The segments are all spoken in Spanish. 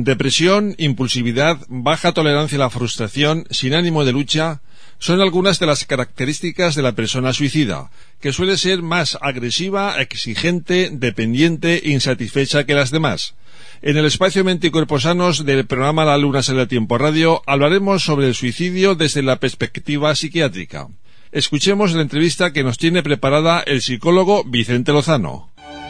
Depresión, impulsividad, baja tolerancia a la frustración, sin ánimo de lucha, son algunas de las características de la persona suicida, que suele ser más agresiva, exigente, dependiente e insatisfecha que las demás. En el espacio Mente y Cuerpo Sanos del programa La Luna Sale a Tiempo Radio hablaremos sobre el suicidio desde la perspectiva psiquiátrica. Escuchemos la entrevista que nos tiene preparada el psicólogo Vicente Lozano.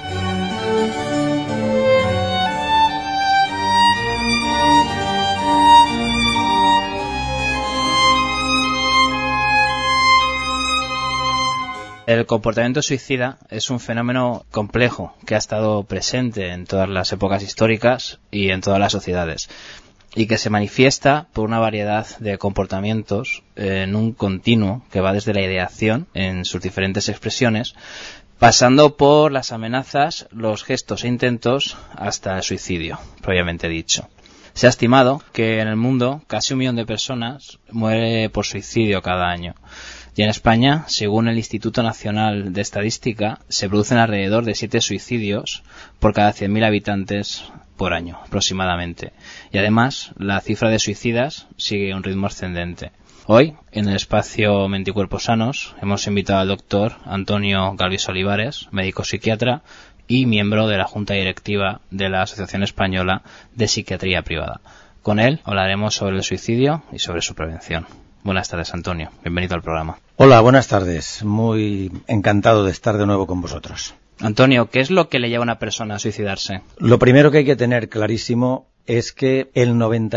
El comportamiento suicida es un fenómeno complejo que ha estado presente en todas las épocas históricas y en todas las sociedades, y que se manifiesta por una variedad de comportamientos en un continuo que va desde la ideación en sus diferentes expresiones, pasando por las amenazas, los gestos e intentos hasta el suicidio, propiamente dicho. Se ha estimado que en el mundo casi 1 millón de personas muere por suicidio cada año. Y en España, según el Instituto Nacional de Estadística, se producen alrededor de 7 suicidios por cada 100.000 habitantes por año, aproximadamente. Y además, la cifra de suicidas sigue a un ritmo ascendente. Hoy, en el espacio Mente y Cuerpo Sanos, hemos invitado al doctor Antonio Galvis Olivares, médico psiquiatra y miembro de la Junta Directiva de la Asociación Española de Psiquiatría Privada. Con él hablaremos sobre el suicidio y sobre su prevención. Buenas tardes, Antonio. Bienvenido al programa. Hola, buenas tardes. Muy encantado de estar de nuevo con vosotros. Antonio, ¿qué es lo que le lleva a una persona a suicidarse? Lo primero que hay que tener clarísimo es que el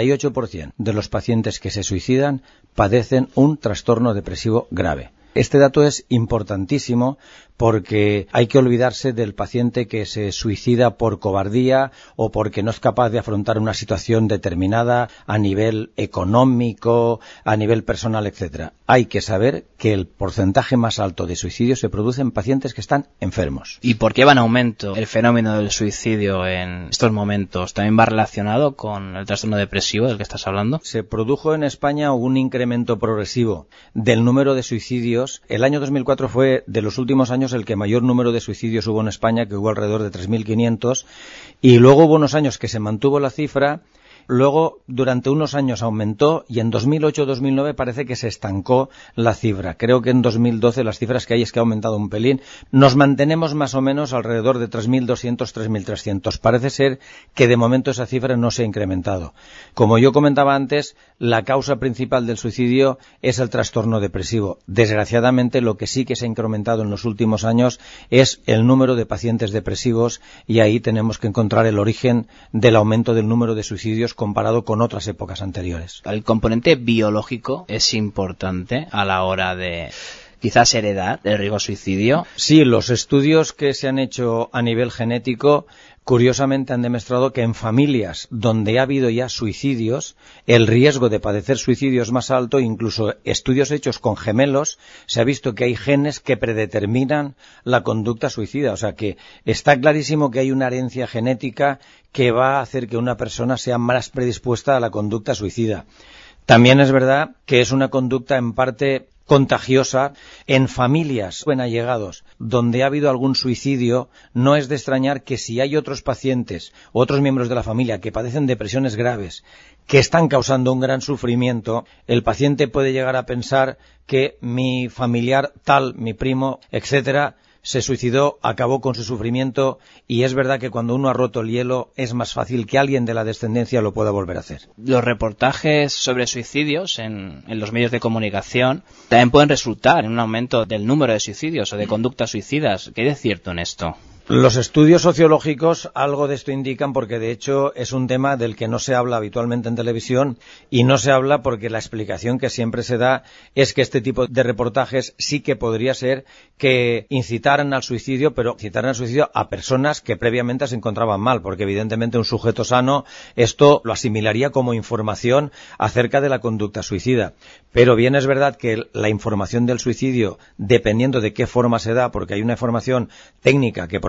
98% de los pacientes que se suicidan padecen un trastorno depresivo grave. Este dato es importantísimo porque hay que olvidarse del paciente que se suicida por cobardía o porque no es capaz de afrontar una situación determinada a nivel económico, a nivel personal, etcétera. Hay que saber que el porcentaje más alto de suicidios se produce en pacientes que están enfermos. ¿Y por qué va en aumento el fenómeno del suicidio en estos momentos? ¿También va relacionado con el trastorno depresivo del que estás hablando? Se produjo en España un incremento progresivo del número de suicidios. El año 2004 fue de los últimos años el que mayor número de suicidios hubo en España, que hubo alrededor de 3.500, y luego hubo unos años que se mantuvo la cifra. Luego, durante unos años aumentó y en 2008-2009 parece que se estancó la cifra. Creo que en 2012 las cifras que hay es que ha aumentado un pelín. Nos mantenemos más o menos alrededor de 3.200, 3.300. Parece ser que de momento esa cifra no se ha incrementado. Como yo comentaba antes, la causa principal del suicidio es el trastorno depresivo. Desgraciadamente, lo que sí que se ha incrementado en los últimos años es el número de pacientes depresivos, y ahí tenemos que encontrar el origen del aumento del número de suicidios comparado con otras épocas anteriores. El componente biológico es importante a la hora de quizás heredar el riesgo suicidio. Sí, los estudios que se han hecho a nivel genético curiosamente han demostrado que en familias donde ha habido ya suicidios, el riesgo de padecer suicidio es más alto. Incluso estudios hechos con gemelos, se ha visto que hay genes que predeterminan la conducta suicida. O sea que está clarísimo que hay una herencia genética que va a hacer que una persona sea más predispuesta a la conducta suicida. También es verdad que es una conducta en parte contagiosa. En familias en allegados donde ha habido algún suicidio, no es de extrañar que si hay otros pacientes, otros miembros de la familia que padecen depresiones graves, que están causando un gran sufrimiento, el paciente puede llegar a pensar que mi familiar tal, mi primo, etcétera, se suicidó, acabó con su sufrimiento, y es verdad que cuando uno ha roto el hielo es más fácil que alguien de la descendencia lo pueda volver a hacer. Los reportajes sobre suicidios en los medios de comunicación también pueden resultar en un aumento del número de suicidios o de conductas suicidas. ¿Qué hay de cierto en esto? Los estudios sociológicos algo de esto indican, porque de hecho es un tema del que no se habla habitualmente en televisión, y no se habla porque la explicación que siempre se da es que este tipo de reportajes sí que podría ser que incitaran al suicidio, pero incitaran al suicidio a personas que previamente se encontraban mal, porque evidentemente un sujeto sano esto lo asimilaría como información acerca de la conducta suicida. Pero bien es verdad que la información del suicidio, dependiendo de qué forma se da, porque hay una información técnica que, por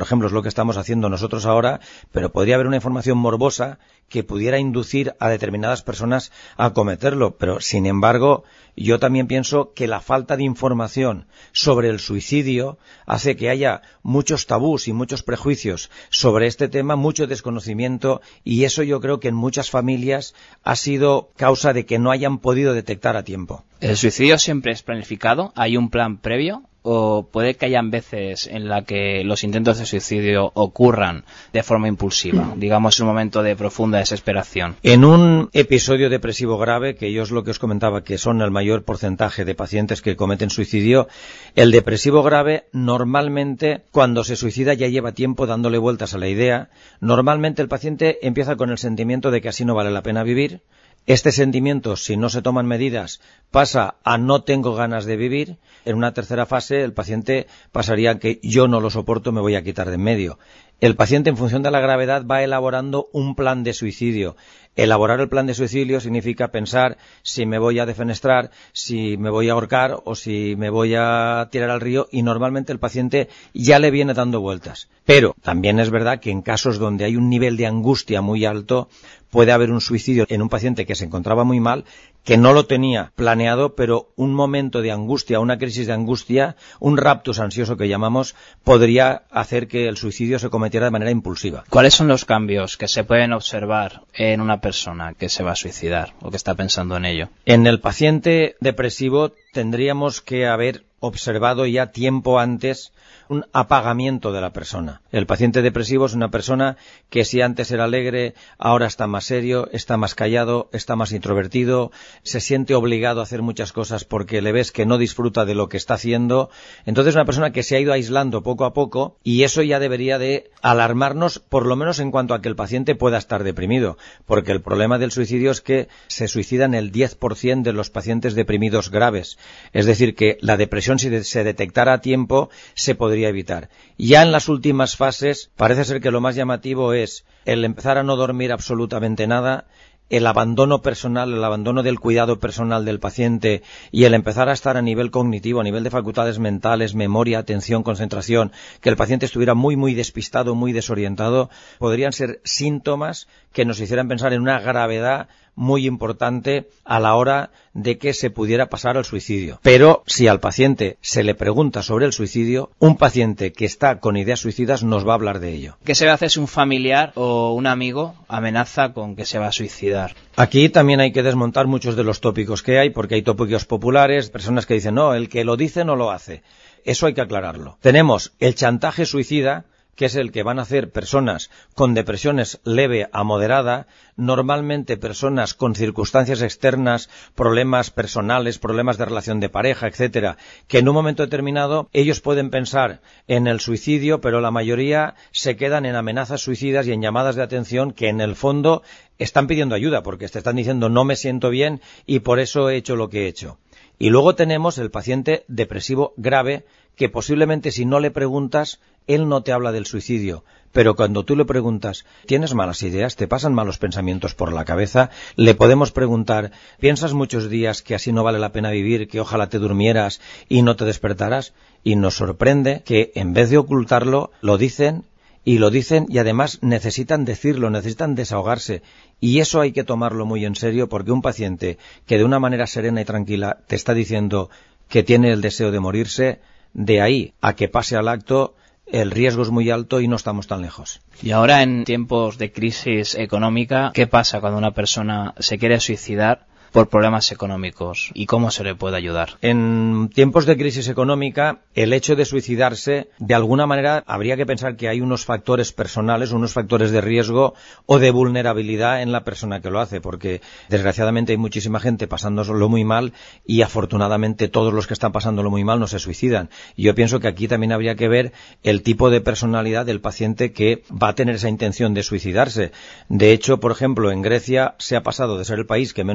ejemplo es lo que estamos haciendo nosotros ahora, pero podría haber una información morbosa que pudiera inducir a determinadas personas a cometerlo. Pero, sin embargo, yo también pienso que la falta de información sobre el suicidio hace que haya muchos tabús y muchos prejuicios sobre este tema, mucho desconocimiento, y eso yo creo que en muchas familias ha sido causa de que no hayan podido detectar a tiempo. ¿El suicidio siempre es planificado? ¿Hay un plan previo? ¿O puede que hayan veces en la que los intentos de suicidio ocurran de forma impulsiva, digamos en un momento de profunda desesperación? En un episodio depresivo grave, que yo es lo que os comentaba, que son el mayor porcentaje de pacientes que cometen suicidio, el depresivo grave normalmente cuando se suicida ya lleva tiempo dándole vueltas a la idea. Normalmente el paciente empieza con el sentimiento de que así no vale la pena vivir. Este sentimiento, si no se toman medidas, pasa a no tengo ganas de vivir. En una tercera fase, el paciente pasaría a que yo no lo soporto, me voy a quitar de en medio. El paciente, en función de la gravedad, va elaborando un plan de suicidio. Elaborar el plan de suicidio significa pensar si me voy a defenestrar, si me voy a ahorcar o si me voy a tirar al río, y normalmente el paciente ya le viene dando vueltas. Pero también es verdad que en casos donde hay un nivel de angustia muy alto, puede haber un suicidio en un paciente que se encontraba muy mal, que no lo tenía planeado, pero un momento de angustia, una crisis de angustia, un raptus ansioso que llamamos, podría hacer que el suicidio se cometiera de manera impulsiva. ¿Cuáles son los cambios que se pueden observar en una persona que se va a suicidar o que está pensando en ello? En el paciente depresivo tendríamos que haber observado ya tiempo antes un apagamiento de la persona. El paciente depresivo es una persona que si antes era alegre, ahora está más serio, está más callado, está más introvertido, se siente obligado a hacer muchas cosas porque le ves que no disfruta de lo que está haciendo. Entonces es una persona que se ha ido aislando poco a poco, y eso ya debería de alarmarnos, por lo menos en cuanto a que el paciente pueda estar deprimido, porque el problema del suicidio es que se suicidan el 10% de los pacientes deprimidos graves. Es decir, que la depresión, si se detectara a tiempo, se podría evitar. Ya en las últimas fases parece ser que lo más llamativo es el empezar a no dormir absolutamente nada, el abandono personal, el abandono del cuidado personal del paciente, y el empezar a estar a nivel cognitivo, a nivel de facultades mentales, memoria, atención, concentración, que el paciente estuviera muy despistado, muy desorientado, podrían ser síntomas que nos hicieran pensar en una gravedad muy importante a la hora de que se pudiera pasar al suicidio. Pero si al paciente se le pregunta sobre el suicidio, un paciente que está con ideas suicidas nos va a hablar de ello. ¿Qué se hace si un familiar o un amigo amenaza con que se va a suicidar? Aquí también hay que desmontar muchos de los tópicos que hay, porque hay tópicos populares, personas que dicen, no, el que lo dice no lo hace. Eso hay que aclararlo. Tenemos el chantaje suicida, que es el que van a hacer personas con depresiones leve a moderada, normalmente personas con circunstancias externas, problemas personales, problemas de relación de pareja, etcétera, que en un momento determinado ellos pueden pensar en el suicidio, pero la mayoría se quedan en amenazas suicidas y en llamadas de atención que en el fondo están pidiendo ayuda, porque te están diciendo no me siento bien y por eso he hecho lo que he hecho. Y luego tenemos el paciente depresivo grave, que posiblemente si no le preguntas, él no te habla del suicidio, pero cuando tú le preguntas, ¿tienes malas ideas? ¿Te pasan malos pensamientos por la cabeza? Le podemos preguntar, ¿piensas muchos días que así no vale la pena vivir, que ojalá te durmieras y no te despertaras? Y nos sorprende que en vez de ocultarlo, lo dicen y además necesitan decirlo, necesitan desahogarse. Y eso hay que tomarlo muy en serio, porque un paciente que de una manera serena y tranquila te está diciendo que tiene el deseo de morirse, de ahí a que pase al acto, el riesgo es muy alto y no estamos tan lejos. Y ahora, en tiempos de crisis económica, ¿qué pasa cuando una persona se quiere suicidar por problemas económicos y cómo se le puede ayudar? En tiempos de crisis económica, el hecho de suicidarse, de alguna manera, habría que pensar que hay unos factores personales, unos factores de riesgo o de vulnerabilidad en la persona que lo hace, porque desgraciadamente hay muchísima gente pasándolo muy mal y afortunadamente todos los que están pasándolo muy mal no se suicidan. Y yo pienso que aquí también habría que ver el tipo de personalidad del paciente que va a tener esa intención de suicidarse. De hecho, por ejemplo, en Grecia se ha pasado de ser el país que menos suicidios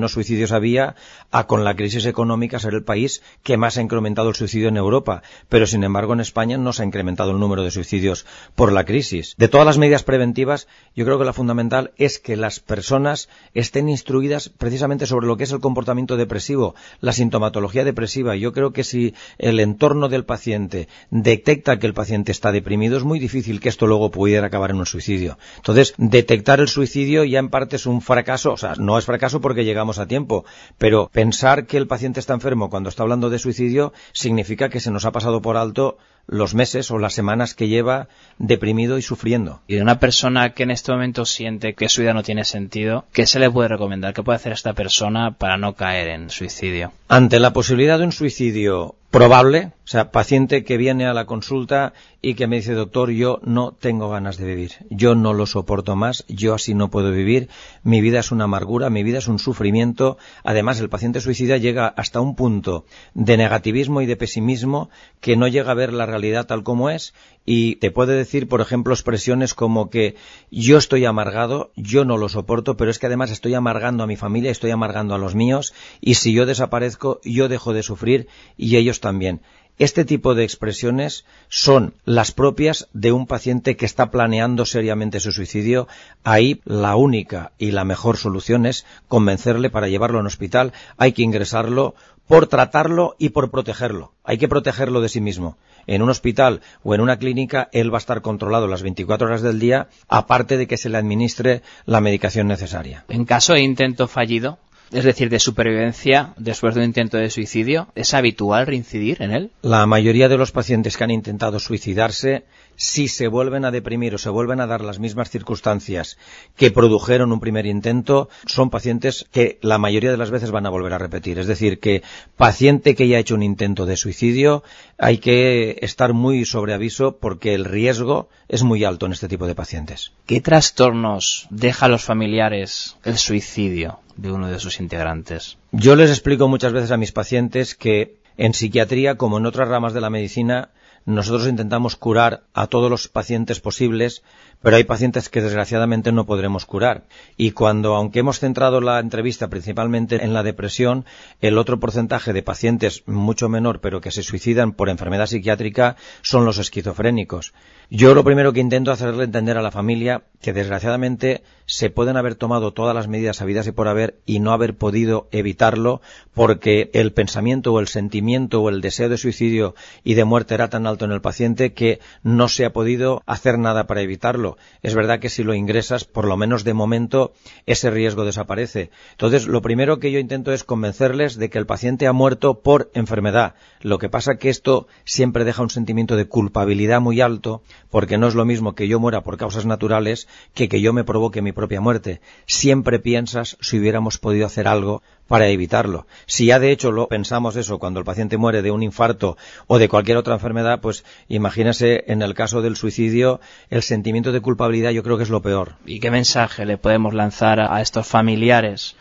suicidios había, a con la crisis económica ser el país que más ha incrementado el suicidio en Europa. Pero, sin embargo, en España no se ha incrementado el número de suicidios por la crisis. De todas las medidas preventivas, yo creo que la fundamental es que las personas estén instruidas precisamente sobre lo que es el comportamiento depresivo, la sintomatología depresiva. Yo creo que si el entorno del paciente detecta que el paciente está deprimido, es muy difícil que esto luego pudiera acabar en un suicidio. Entonces, detectar el suicidio ya en parte es un fracaso, o sea, no es fracaso porque llegamos a tiempo, pero pensar que el paciente está enfermo cuando está hablando de suicidio significa que se nos ha pasado por alto los meses o las semanas que lleva deprimido y sufriendo. Y de una persona que en este momento siente que su vida no tiene sentido, ¿qué se le puede recomendar? ¿Qué puede hacer esta persona para no caer en suicidio? Ante la posibilidad de un suicidio probable, o sea, paciente que viene a la consulta y que me dice, doctor, yo no tengo ganas de vivir, yo no lo soporto más, yo así no puedo vivir, mi vida es una amargura, mi vida es un sufrimiento. Además, el paciente suicida llega hasta un punto de negativismo y de pesimismo que no llega a ver la realidad tal como es, y te puede decir, por ejemplo, expresiones como que yo estoy amargado, yo no lo soporto, pero es que además estoy amargando a mi familia, estoy amargando a los míos, y si yo desaparezco, yo dejo de sufrir y ellos también. Este tipo de expresiones son las propias de un paciente que está planeando seriamente su suicidio. Ahí la única y la mejor solución es convencerle para llevarlo a un hospital. Hay que ingresarlo por tratarlo y por protegerlo. Hay que protegerlo de sí mismo. En un hospital o en una clínica él va a estar controlado las 24 horas del día, aparte de que se le administre la medicación necesaria. En caso de intento fallido, es decir, de supervivencia después de un intento de suicidio, ¿es habitual reincidir en él? La mayoría de los pacientes que han intentado suicidarse, si se vuelven a deprimir o se vuelven a dar las mismas circunstancias que produjeron un primer intento, son pacientes que la mayoría de las veces van a volver a repetir. Es decir, que paciente que ya ha hecho un intento de suicidio, hay que estar muy sobre aviso porque el riesgo es muy alto en este tipo de pacientes. ¿Qué trastornos deja a los familiares el suicidio de uno de sus integrantes? Yo les explico muchas veces a mis pacientes que en psiquiatría, como en otras ramas de la medicina, nosotros intentamos curar a todos los pacientes posibles, pero hay pacientes que desgraciadamente no podremos curar. Y cuando, aunque hemos centrado la entrevista principalmente en la depresión, el otro porcentaje de pacientes mucho menor, pero que se suicidan por enfermedad psiquiátrica, son los esquizofrénicos. Yo lo primero que intento hacerle entender a la familia que desgraciadamente se pueden haber tomado todas las medidas habidas y por haber y no haber podido evitarlo porque el pensamiento o el sentimiento o el deseo de suicidio y de muerte era tan alto en el paciente que no se ha podido hacer nada para evitarlo. Es verdad que si lo ingresas, por lo menos de momento, ese riesgo desaparece. Entonces, lo primero que yo intento es convencerles de que el paciente ha muerto por enfermedad. Lo que pasa que esto siempre deja un sentimiento de culpabilidad muy alto, porque no es lo mismo que yo muera por causas naturales que yo me provoque mi propia muerte. Siempre piensas si hubiéramos podido hacer algo para evitarlo. Si ya de hecho lo pensamos eso cuando el paciente muere de un infarto o de cualquier otra enfermedad, pues imagínese en el caso del suicidio, el sentimiento de culpabilidad yo creo que es lo peor. ¿Y qué mensaje le podemos lanzar a estos familiares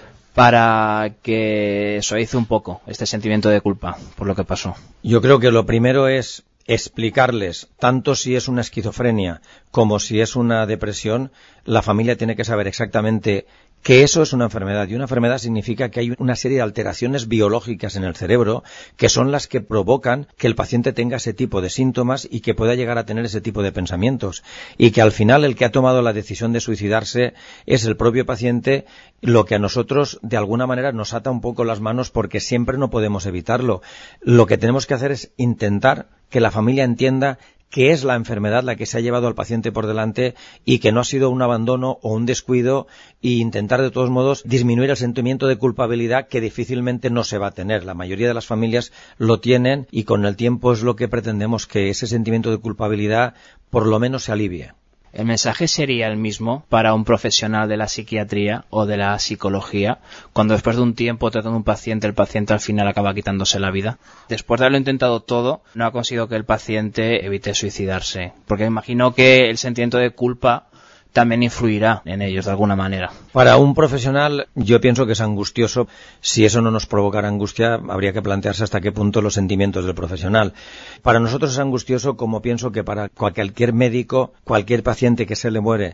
para que suavice un poco este sentimiento de culpa por lo que pasó? Yo creo que lo primero es explicarles, tanto si es una esquizofrenia como si es una depresión, la familia tiene que saber exactamente que eso es una enfermedad, y una enfermedad significa que hay una serie de alteraciones biológicas en el cerebro que son las que provocan que el paciente tenga ese tipo de síntomas y que pueda llegar a tener ese tipo de pensamientos, y que al final el que ha tomado la decisión de suicidarse es el propio paciente, lo que a nosotros de alguna manera nos ata un poco las manos porque siempre no podemos evitarlo. Lo que tenemos que hacer es intentar que la familia entienda que es la enfermedad la que se ha llevado al paciente por delante y que no ha sido un abandono o un descuido, e intentar de todos modos disminuir el sentimiento de culpabilidad que difícilmente no se va a tener. La mayoría de las familias lo tienen y con el tiempo es lo que pretendemos, que ese sentimiento de culpabilidad por lo menos se alivie. ¿El mensaje sería el mismo para un profesional de la psiquiatría o de la psicología cuando después de un tiempo tratando a un paciente, el paciente al final acaba quitándose la vida? Después de haberlo intentado todo, no ha conseguido que el paciente evite suicidarse. Porque me imagino que el sentimiento de culpa también influirá en ellos de alguna manera. Para un profesional yo pienso que es angustioso. Si eso no nos provocara angustia, habría que plantearse hasta qué punto los sentimientos del profesional. Para nosotros es angustioso, como pienso que para cualquier médico, cualquier paciente que se le muere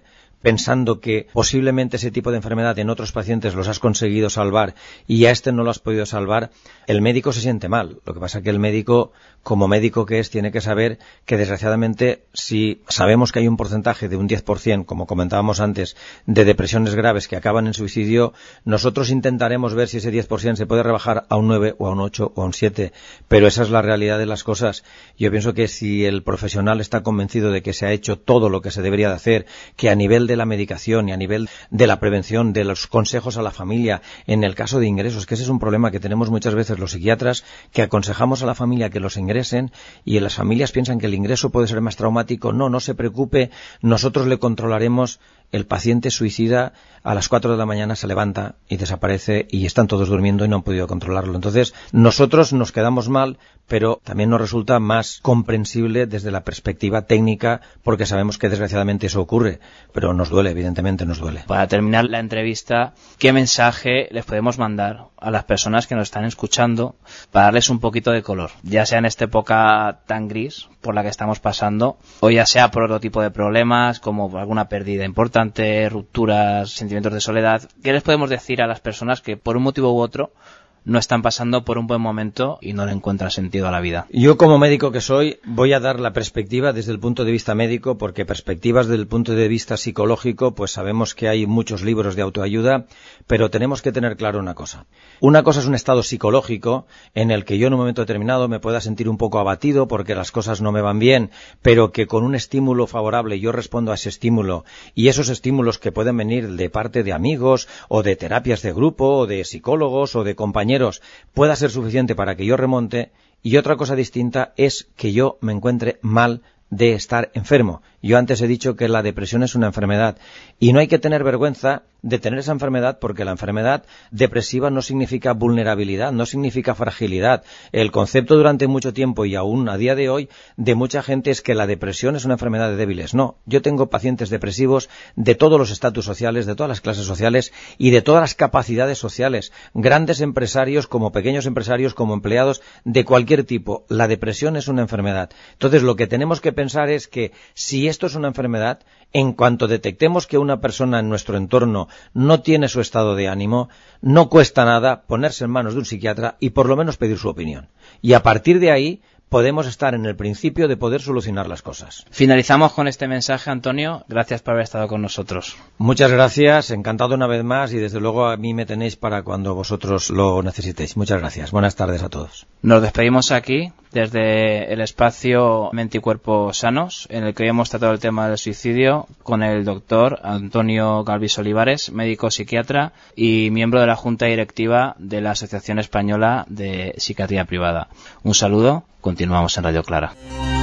pensando que posiblemente ese tipo de enfermedad en otros pacientes los has conseguido salvar y a este no lo has podido salvar, el médico se siente mal. Lo que pasa es que el médico, como médico que es, tiene que saber que desgraciadamente si sabemos que hay un porcentaje de un 10%, como comentábamos antes, de depresiones graves que acaban en suicidio, nosotros intentaremos ver si ese 10% se puede rebajar a un 9 o a un 8 o a un 7, pero esa es la realidad de las cosas. Yo pienso que si el profesional está convencido de que se ha hecho todo lo que se debería de hacer, que a nivel de la medicación y a nivel de la prevención, de los consejos a la familia, en el caso de ingresos, que ese es un problema que tenemos muchas veces los psiquiatras, que aconsejamos a la familia que los ingresen y las familias piensan que el ingreso puede ser más traumático. No se preocupe, nosotros le controlaremos. El paciente suicida a las 4 de la mañana se levanta y desaparece y están todos durmiendo y no han podido controlarlo. Entonces, nosotros nos quedamos mal, pero también nos resulta más comprensible desde la perspectiva técnica porque sabemos que desgraciadamente eso ocurre, pero nos duele, evidentemente nos duele. Para terminar la entrevista, ¿qué mensaje les podemos mandar a las personas que nos están escuchando para darles un poquito de color? Ya sea en esta época tan gris por la que estamos pasando, o ya sea por otro tipo de problemas como alguna pérdida importante, rupturas, sentimientos de soledad. ¿Qué les podemos decir a las personas que por un motivo u otro no están pasando por un buen momento y no le encuentran sentido a la vida? Yo, como médico que soy, voy a dar la perspectiva desde el punto de vista médico, porque perspectivas desde el punto de vista psicológico, pues sabemos que hay muchos libros de autoayuda, pero tenemos que tener claro una cosa. Una cosa es un estado psicológico en el que yo en un momento determinado me pueda sentir un poco abatido porque las cosas no me van bien, pero que con un estímulo favorable yo respondo a ese estímulo, y esos estímulos que pueden venir de parte de amigos o de terapias de grupo o de psicólogos o de compañeros pueda ser suficiente para que yo remonte. Y otra cosa distinta es que yo me encuentre mal de estar enfermo. Yo antes he dicho que la depresión es una enfermedad y no hay que tener vergüenza de tener esa enfermedad, porque la enfermedad depresiva no significa vulnerabilidad, no significa fragilidad. El concepto durante mucho tiempo y aún a día de hoy de mucha gente es que la depresión es una enfermedad de débiles. No, yo tengo pacientes depresivos de todos los estatus sociales, de todas las clases sociales y de todas las capacidades sociales, grandes empresarios como pequeños empresarios, como empleados de cualquier tipo. La depresión es una enfermedad. Entonces lo que tenemos que pensar es que si esto es una enfermedad, en cuanto detectemos que una persona en nuestro entorno no tiene su estado de ánimo, no cuesta nada ponerse en manos de un psiquiatra y por lo menos pedir su opinión. Y a partir de ahí podemos estar en el principio de poder solucionar las cosas. Finalizamos con este mensaje, Antonio. Gracias por haber estado con nosotros. Muchas gracias, encantado una vez más y desde luego a mí me tenéis para cuando vosotros lo necesitéis. Muchas gracias. Buenas tardes a todos. Nos despedimos aquí desde el espacio Mente y Cuerpo Sanos, en el que hoy hemos tratado el tema del suicidio con el doctor Antonio Galvis Olivares, médico psiquiatra y miembro de la Junta Directiva de la Asociación Española de Psiquiatría Privada. Un saludo, continuamos en Radio Clara.